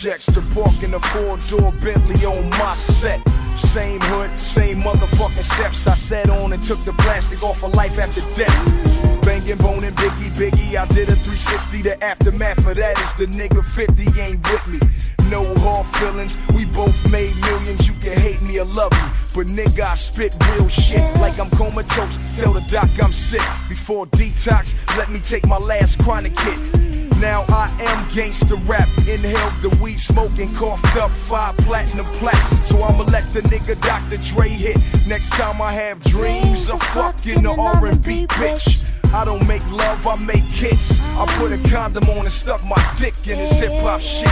projects to park in a 4-door Bentley on my set. Same hood, same motherfucking steps. I sat on and took the plastic off of life after death. Banging, boning, Biggie, I did a 360. The aftermath of that is the nigga 50 ain't with me. No hard feelings, we both made millions. You can hate me or love me, but nigga, I spit real shit like I'm comatose. Tell the doc I'm sick. Before detox, let me take my last chronic hit. Now I am gangsta rap. Inhaled the weed smoking, coughed up 5 platinum plaques. So I'ma let the nigga Dr. Dre hit. Next time I have dreams of fucking the R&B bitch. I don't make love, I make hits. I put a condom on and stuck my dick in this hip hop shit.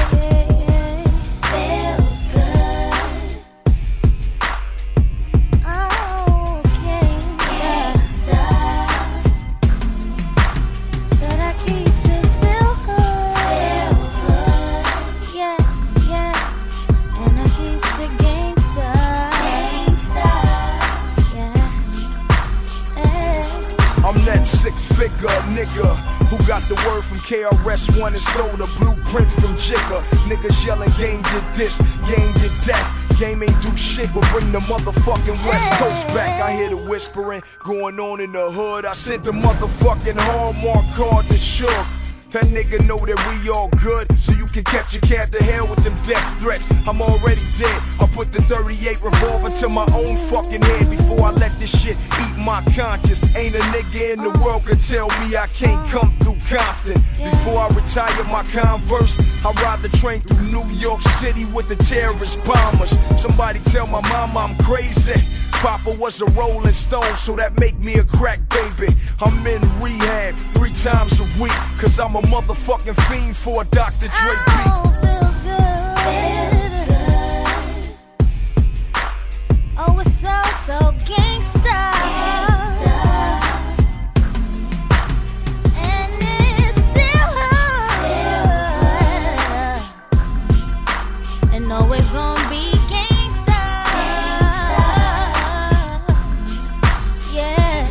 Feels good. Oh, gangsta. Said I keeps it still good. Yeah, yeah. And I keeps it gangsta. Yeah. I'm that 6-figure nigga who got the word from KRS-One and stole the blueprint from Jigga. Niggas yelling, game did this, game did that. Game ain't do shit but bring the motherfucking West Coast back. I hear the whispering going on in the hood. I sent the motherfucking Hallmark card to Suge. That nigga know that we all good, so you can catch a cab to hell with them death threats. I'm already dead. I put the 38 revolver to my own fucking head before I let this shit eat my conscience. Ain't a nigga in the world could tell me I can't come through Compton. Before I retire my Converse, I ride the train through New York City with the terrorist bombers. Somebody tell my mama I'm crazy. Papa was a Rolling Stone, so that make me a crack baby. I'm in rehab 3 times a week, cause I'm a motherfucking fiend for a Dr. Dre beat. Oh, feels good. Feels good. Oh, it's so gangsta. And it's still good. And always gonna be gangsta. Yeah.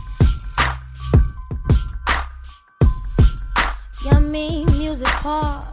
Yummy music part.